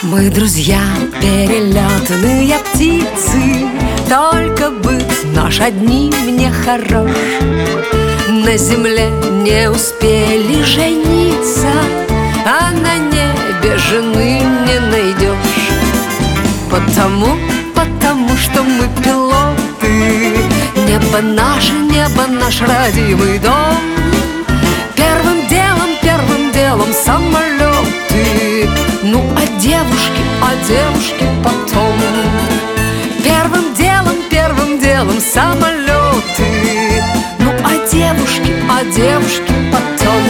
Мы друзья, перелетные птицы, только быт наш одни мне хорош. На земле не успели жениться, а на небе жены не найдешь. Потому что мы пилоты. Небо наш родимый дом. Первым делом самолеты. Ну, а девушки потом. Первым делом самолеты. Ну, а девушки потом.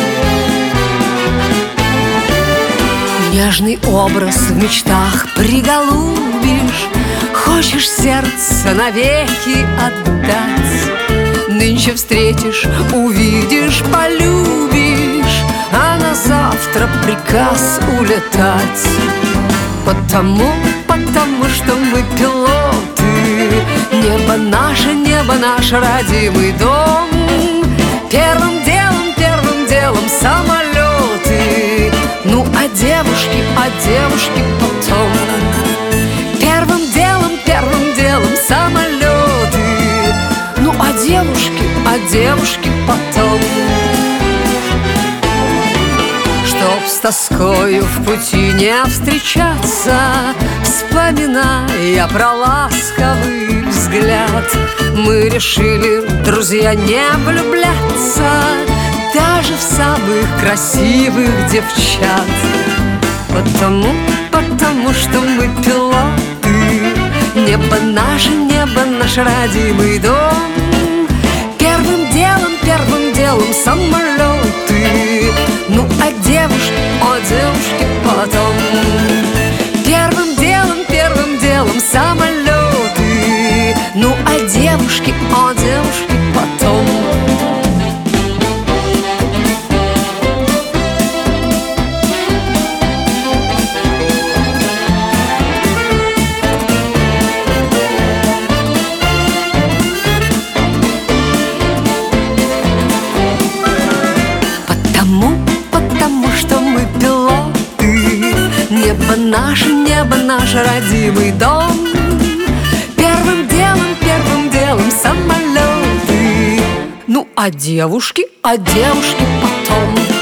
Нежный образ в мечтах приголубишь. Хочешь сердце навеки отдать. Нынче встретишь, увидишь, полюбишь, а на завтра приказ улетать. Потому что мы пилоты. Небо наш родимый дом. Первым делом самолеты. Ну, а девушки потом. Первым делом самолеты. Ну, а девушки потом. Чтоб с тоскою в пути не встречаться, вспоминая про ласковый взгляд, мы решили, друзья, не влюбляться даже в самых красивых девчат. Потому что мы пилоты. Небо наш родимый дом. Первым делом самолеты. Ну, а девушки потом. Первым делом самолеты. Ну, а девушки потом. Потому что мы пилоты. Небо наш родимый дом. Первым делом самолеты. Ну, а девушки потом.